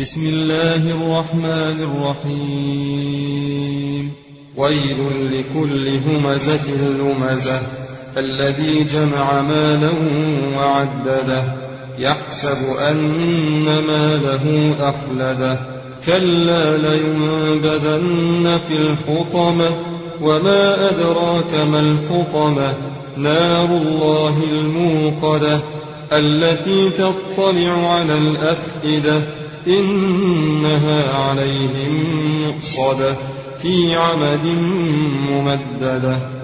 بسم الله الرحمن الرحيم. ويل لكل همزة لمزة الذي جمع مالا وعدده يحسب أن ماله أخلده كلا لينبذن في الحطمة وما أدراك ما الحطمة نار الله الموقدة التي تطلع على الأفئدة إنها عليهم مؤصدة في عمد ممددة.